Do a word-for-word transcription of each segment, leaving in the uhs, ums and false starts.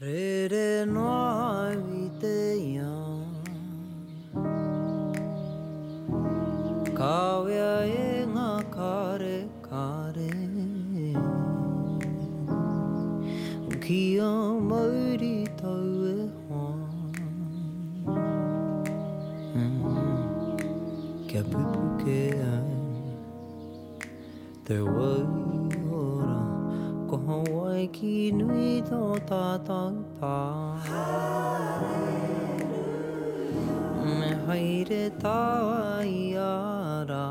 Re re noa i te ia Kawea e ngā kare kare Kia mauri tau e hoa Kia pupu ke ai Te waiora Ko Hawaii ki nui tō tātou pā Me haere tawa i ara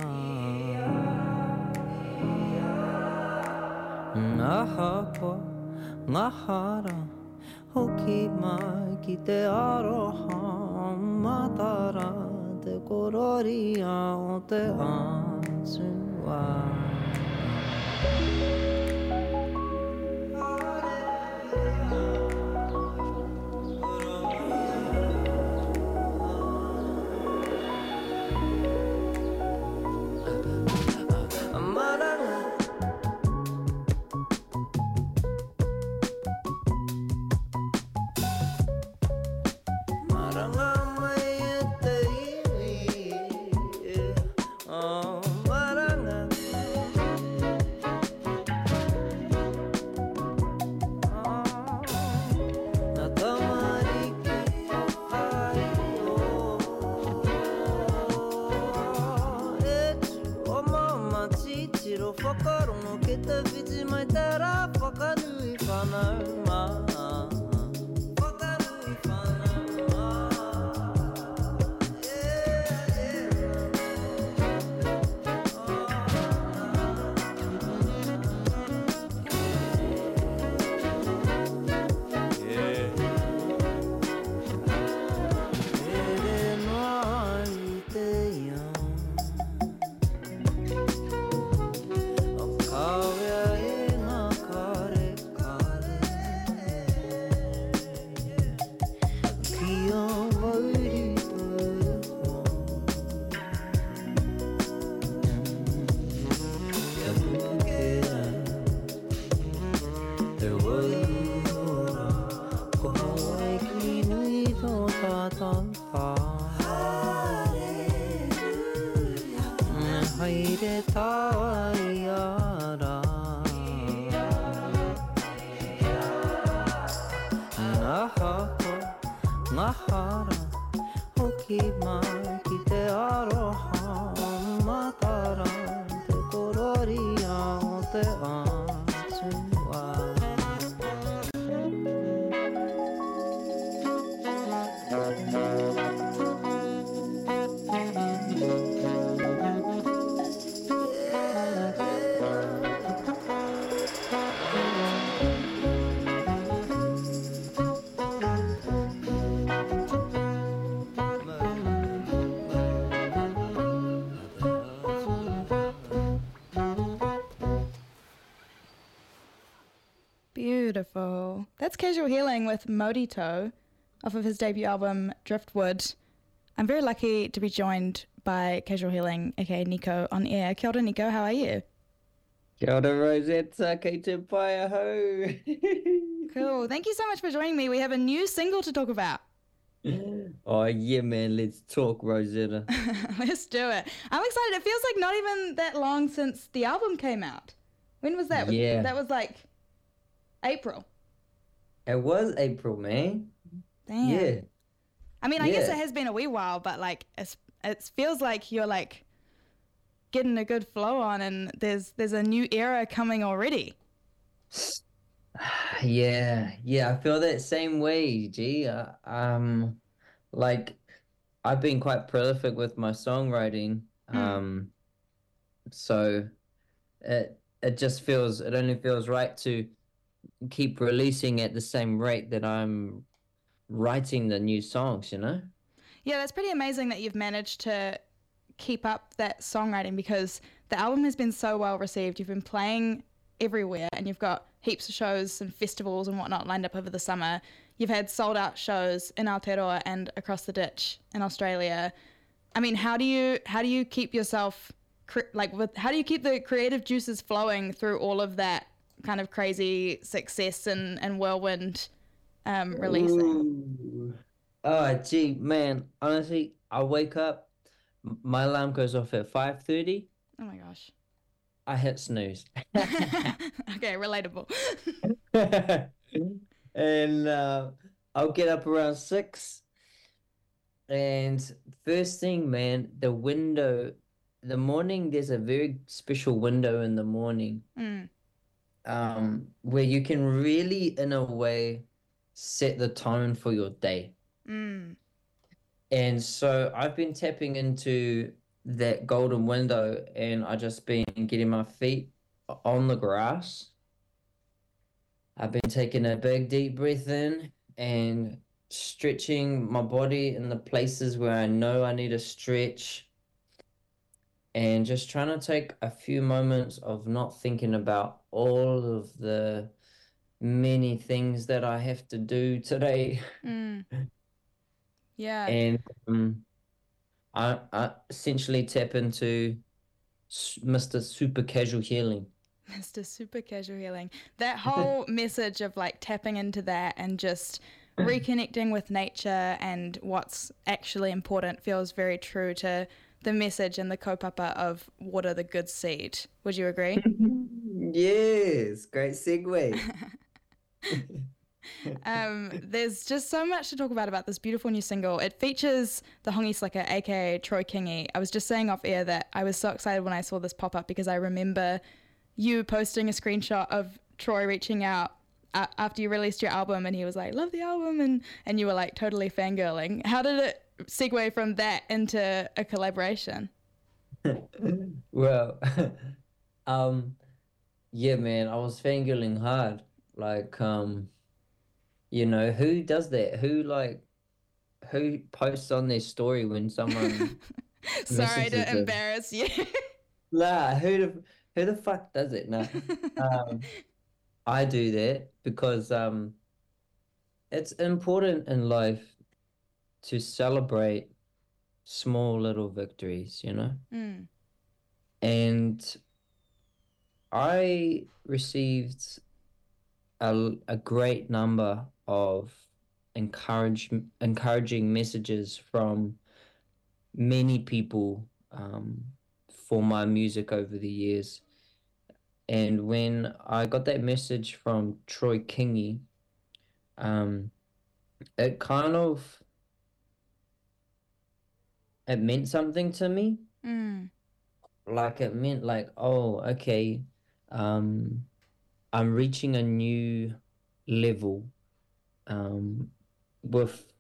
Ngā hapa, ngā hara Hoki mai ki te aroha Matara te kororia o te atua Whakarongo ke te whiti mai te rā Whakanui whanau mā Whakanui whanau mā Yeah, yeah E re noa i te ia Haere tawa i ara Ngā hapa, ngā hara Hoki mai ki te aroha Matara te kororia o te atua Beautiful. That's Casual Healing with Maurito off of his debut album Driftwood. I'm very lucky to be joined by Casual Healing, aka Nico, on air. Kia ora, Nico, how are you? Kia ora, Rosetta, kei te pai aho. Cool. Thank you so much for joining me. We have a new single to talk about. Oh, yeah, man. Let's talk, Rosetta. Let's do it. I'm excited. It feels like not even that long since the album came out. When was that? Yeah. That was like April. It was April, man. Damn. Yeah. I mean, I guess Yeah. it has been a wee while, but like it's, it feels like you're like getting a good flow on, and there's there's a new era coming already. Yeah, yeah, I feel that same way, G. Uh, um, like I've been quite prolific with my songwriting, Mm. um, so it it just feels it only feels right to keep releasing at the same rate that I'm writing the new songs, you know? Yeah, that's pretty amazing that you've managed to keep up that songwriting, because the album has been so well received. You've been playing everywhere, and you've got heaps of shows and festivals and whatnot lined up over the summer. You've had sold out shows in Aotearoa and across the ditch in Australia. I mean, how do you how do you keep yourself cre- like with how do you keep the creative juices flowing through all of that kind of crazy success and, and whirlwind um, releasing? Ooh. Oh, gee, man. Honestly, I wake up, m- my alarm goes off at five thirty. Oh my gosh. I hit snooze. Okay, relatable. And uh, I'll get up around six. And first thing, man, the window, the morning, there's a very special window in the morning, Mm, um, where you can really, in a way, set the tone for your day. mm, And so I've been tapping into that golden window, and I just been getting my feet on the grass. I've been taking a big deep breath in and stretching my body in the places where I know I need to stretch, and just trying to take a few moments of not thinking about all of the many things that I have to do today. mm. Yeah, And um, I, I essentially tap into s- mister Super Casual Healing. Mister Super Casual Healing. That whole message of like tapping into that and just reconnecting with nature and what's actually important feels very true to the message and the kaupapa of water the good seed. Would you agree? Yes, great segue. Um, there's just so much to talk about about this beautiful new single. It features the Hongi Slicker, aka Troy Kingi. I was just saying off air that I was so excited when I saw this pop up because I remember you posting a screenshot of Troy reaching out uh, after you released your album, and he was like, "Love the album," and and you were like totally fangirling. How did it segue from that into a collaboration? Well, um, yeah, man, I was fangirling hard. Like, um, you know, who does that? Who like who posts on their story when someone Sorry messages to them? embarrass you. Nah, who the who the fuck does it? No. Um, I do that because um it's important in life to celebrate small little victories, you know? Mm, And I received a, a great number of encourage, encouraging messages from many people um, for my music over the years. And when I got that message from Troy Kingi, um, it kind of it meant something to me. mm, Like it meant like, oh, okay, um, I'm reaching a new level um, with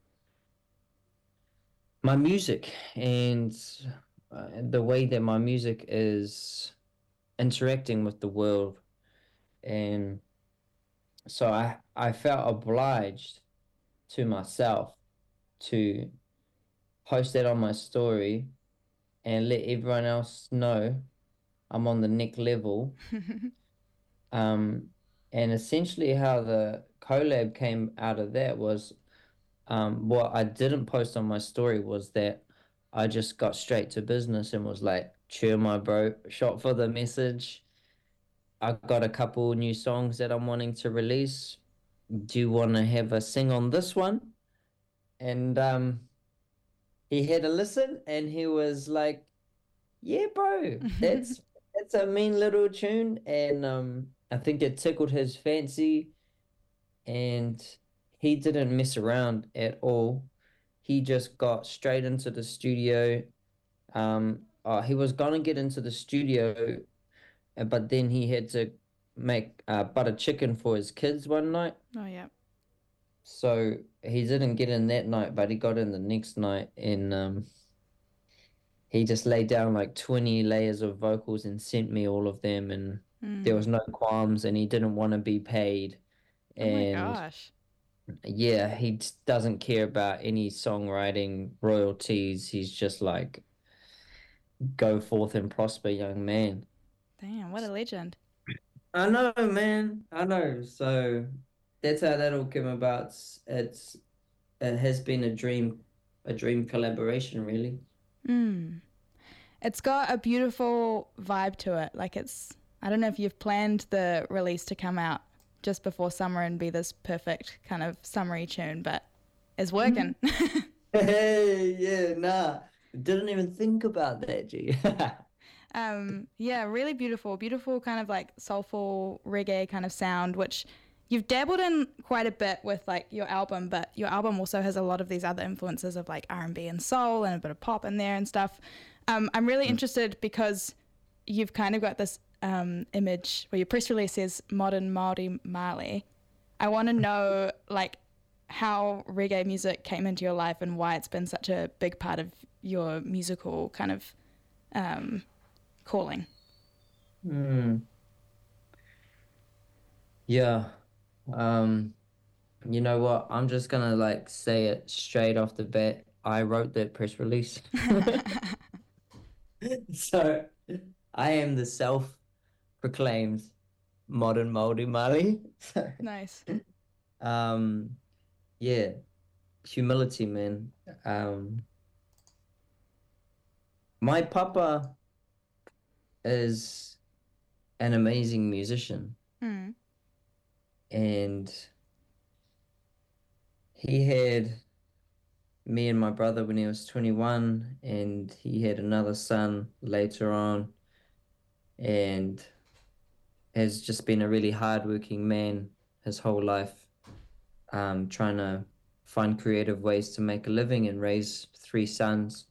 my music and uh, the way that my music is interacting with the world. And so I, I felt obliged to myself to post that on my story and let everyone else know I'm on the next level. Um, and essentially, how the collab came out of that was um, what I didn't post on my story was that I just got straight to business and was like, cheer my bro, shot for the message. I got a couple new songs that I'm wanting to release. Do you want to have a sing on this one? And um, he had a listen and he was like, yeah, bro, that's that's a mean little tune. And um, I think it tickled his fancy and he didn't mess around at all. He just got straight into the studio. Um, uh, he was gonna get into the studio, uh, but then he had to make uh, butter chicken for his kids one night. Oh yeah. So he didn't get in that night, but he got in the next night, and um, he just laid down like twenty layers of vocals and sent me all of them, and there Mm. was no qualms, and he didn't want to be paid. Oh my And gosh. yeah, he just doesn't care about any songwriting royalties. He's just like, go forth and prosper, young man. Damn, what a legend. I know, man. I know. So that's how that all came about. It's, it's it has been a dream, a dream collaboration, really. Mm. It's got a beautiful vibe to it. Like it's, I don't know if you've planned the release to come out just before summer and be this perfect kind of summery tune, but it's working. Hey, yeah, nah. Didn't even think about that, G. Um, yeah, really beautiful, beautiful kind of like soulful reggae kind of sound, which you've dabbled in quite a bit with like your album, but your album also has a lot of these other influences of like R and B and soul and a bit of pop in there and stuff. Um, I'm really interested because you've kind of got this um, image where your press release says modern Māori Māori. I want to know like how reggae music came into your life and why it's been such a big part of your musical kind of um, calling. Hmm. Yeah. Um, you know what? I'm just gonna like say it straight off the bat. I wrote that press release. So I am the self-proclaimed modern Māori Māori. So, Nice. um, yeah, humility, man. Um, my papa is an amazing musician, Mm. and he had me and my brother when he was twenty-one, and he had another son later on, and has just been a really hardworking man his whole life, um, trying to find creative ways to make a living and raise three sons.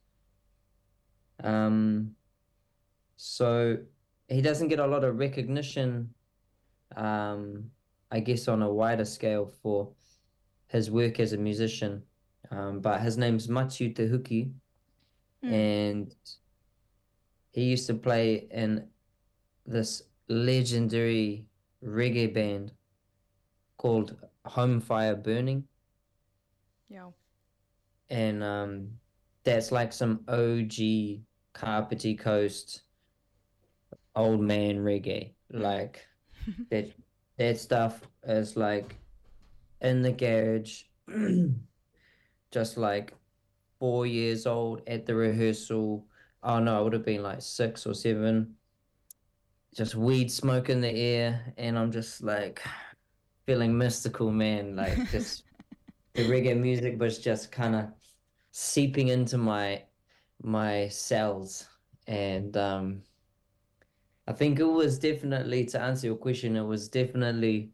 Um, so he doesn't get a lot of recognition, um, I guess, on a wider scale for his work as a musician. Um, but his name's Matiu Te Huki, Mm. and he used to play in this legendary reggae band called Home Fire Burning. Yeah. And um, that's like some O G Carpety Coast old man reggae. Like that that stuff is like in the garage, just like four years old at the rehearsal. Oh no, I would have been like six or seven. Just weed smoke in the air, and I'm just like feeling mystical, man. Like just the reggae music was just kind of seeping into my my cells, and um, I think it was definitely, to answer your question, it was definitely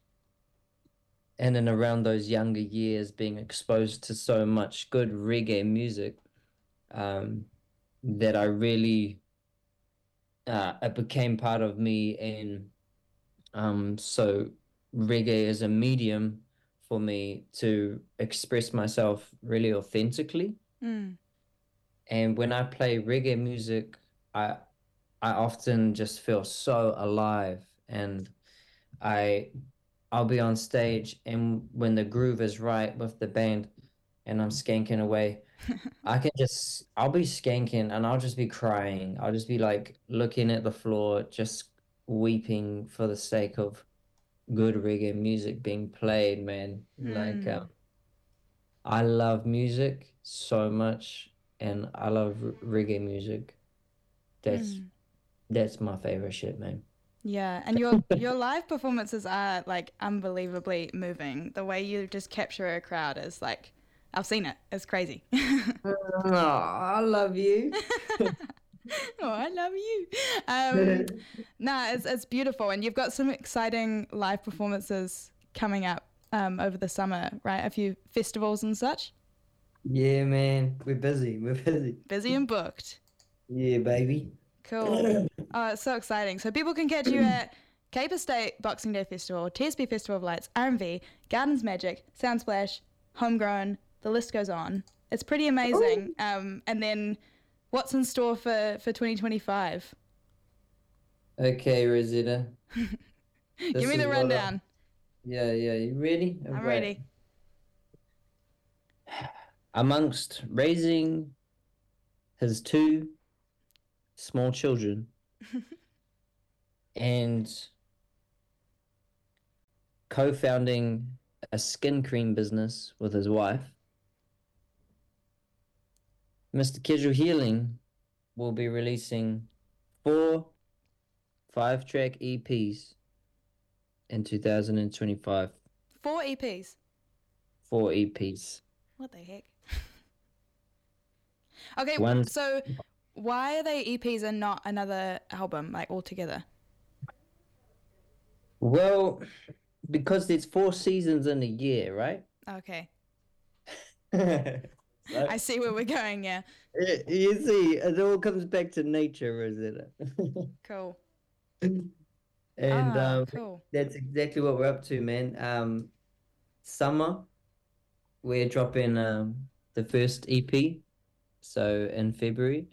in and around those younger years, being exposed to so much good reggae music, um, that I really uh, it became part of me, and um, so reggae is a medium for me to express myself really authentically. Mm. And when I play reggae music, I I often just feel so alive, and I I'll be on stage, and when the groove is right with the band and I'm skanking away, I can just I'll be skanking and I'll just be crying. I'll just be like looking at the floor, just weeping for the sake of good reggae music being played, man. Like Mm. um, I love music so much, and I love r- reggae music. That's Mm. that's my favorite shit, man. Yeah, and your your live performances are like unbelievably moving. The way you just capture a crowd is like, I've seen it. It's crazy. Oh, I love you. Oh, I love you. Um, nah, it's it's beautiful, and you've got some exciting live performances coming up um, over the summer, right? A few festivals and such. Yeah, man. We're busy. We're busy. Busy and booked. Yeah, baby. Cool. Oh, it's so exciting. So people can catch you at Cape Estate Boxing Day Festival, T S B Festival of Lights, R and V, Gardens Magic, Soundsplash, Homegrown. The list goes on. It's pretty amazing. Um, and then what's in store for, for twenty twenty-five? Okay, Rosetta. Give This me the is what I- rundown. Yeah, yeah. You ready? I'm Alright. ready. Amongst raising his two small children and co-founding a skin cream business with his wife, Mister Casual Healing will be releasing four five-track E Ps in two thousand twenty-five. Four E Ps. Four E Ps. What the heck? Okay, One. so why are they E Ps and not another album, like altogether? Well, because there's four seasons in a year, right? Okay, So, I see where we're going. Yeah, y- you see, it all comes back to nature, isn't it? cool. And Ah, um, cool. that's exactly what we're up to, man. Um, summer, we're dropping um the first E P, so in February.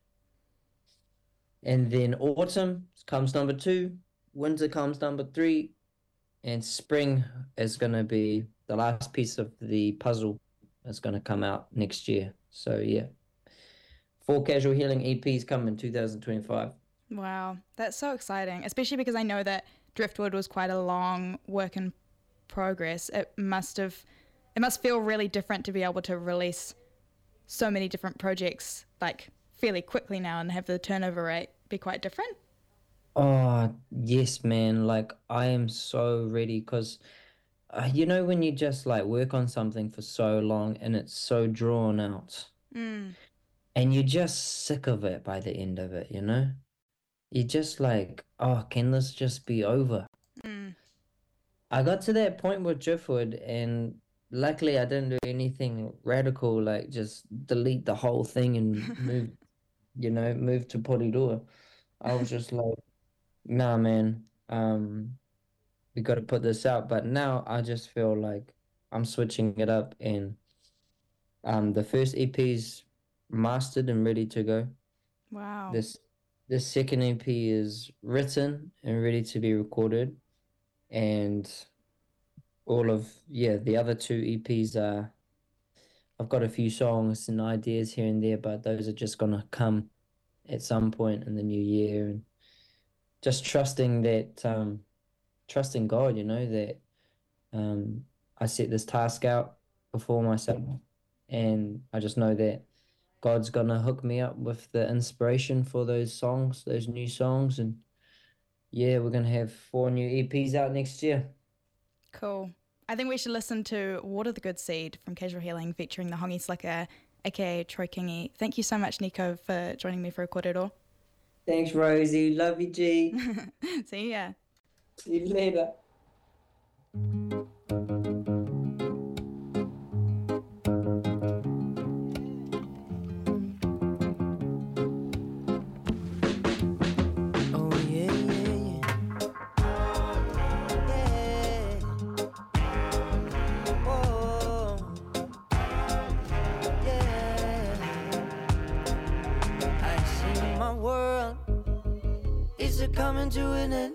And then autumn comes number two, winter comes number three, and spring is gonna be the last piece of the puzzle that's gonna come out next year. So yeah, four Casual Healing E Ps come in two thousand twenty-five. Wow, that's so exciting, especially because I know that Driftwood was quite a long work in progress. It must have, it must feel really different to be able to release so many different projects like fairly quickly now and have the turnover rate be quite different. Oh, yes, man. Like, I am so ready because, uh, you know, when you just like work on something for so long and it's so drawn out Mm. and you're just sick of it by the end of it, you know? You're just like, oh, can this just be over? Mm. I got to that point with Driftwood, and luckily I didn't do anything radical, like just delete the whole thing and move, you know, move to Porirua. I was just like, nah, man, um, we got to put this out. But now I just feel like I'm switching it up, and um, the first E P's mastered and ready to go. Wow. This the second E P is written and ready to be recorded, and all of yeah, the other two E Ps are. I've got a few songs and ideas here and there, but those are just gonna come at some point in the new year, and just trusting that, um, trusting God, you know, that um, I set this task out before myself, and I just know that God's gonna hook me up with the inspiration for those songs, those new songs, and yeah, we're gonna have four new E Ps out next year. Cool. I think we should listen to Water the Good Seed from Casual Healing featuring the Hongi Slicker, aka Troy Kingi. Thank you so much, Nico, for joining me for a Kōrero. Thanks, Rosie. Love you, G. See ya. See you later. Oh yeah, yeah, yeah. Yeah. Oh, yeah. I see my world is a coming to an end.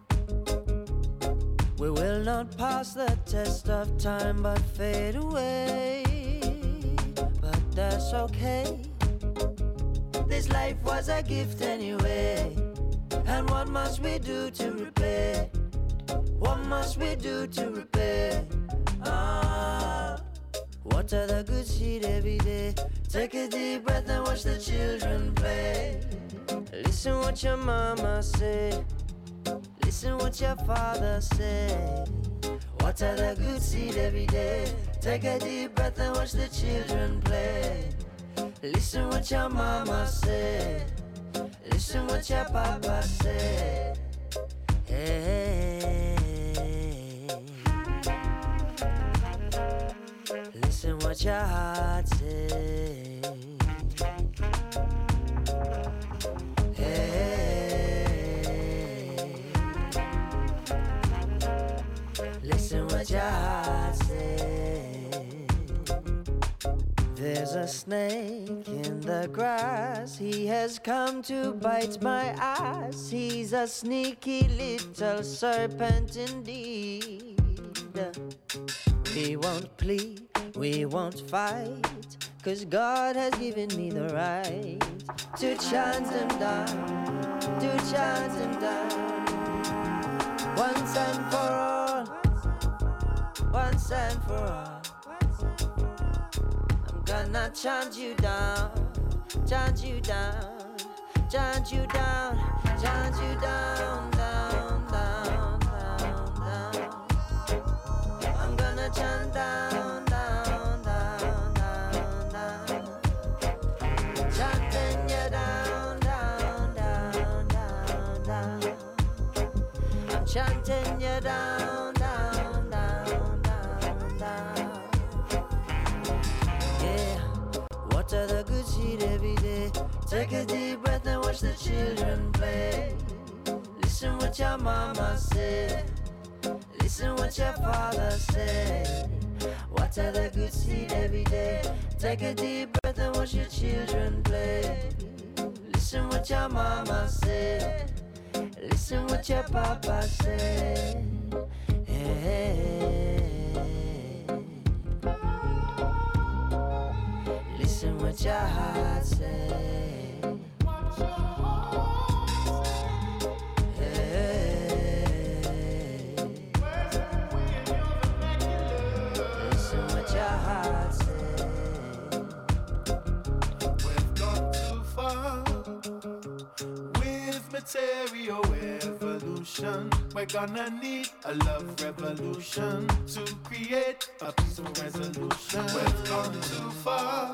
We will not pass the test of time but fade away. But that's okay. This life was a gift anyway. And what must we do to repay? What must we do to repay? Ah, water the good seed every day. Take a deep breath and watch the children play. Listen what your mama say. Listen what your father say. Water the good seed every day. Take a deep breath and watch the children play. Listen what your mama say. Listen what your papa say. Hey. Listen what your heart say. Hey. Listen what your heart say. There's a snake in the grass. He has come to bite my ass. He's a sneaky little serpent indeed. We won't plead, we won't fight, 'cause God has given me the right to chant him down, to chant him down. Once and for all, once and for all. Gonna chant you down, chant you down, chant you down, chant you down, down, down, down, down. chanting you down, down, down, down, down. Yeah, water the good seed every day. Take a deep breath and watch the children play. Listen what your mama said. Listen what your father said. Water the good seed every day. Take a deep breath and watch your children play. Listen what your mama said. Listen what your papa said. Hey. Listen what your heart said. Hey. Listen what your heart said. We've gone too far with material evolution. We're gonna need a love revolution to create a peaceful resolution. We've gone too far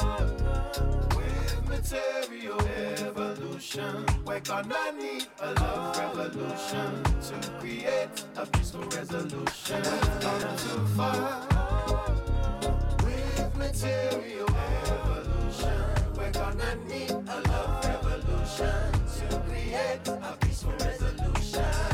with material evolution. We're gonna need a love revolution to create a peaceful resolution. We've gone too far with material evolution. We're gonna need a love revolution to create a peaceful resolution.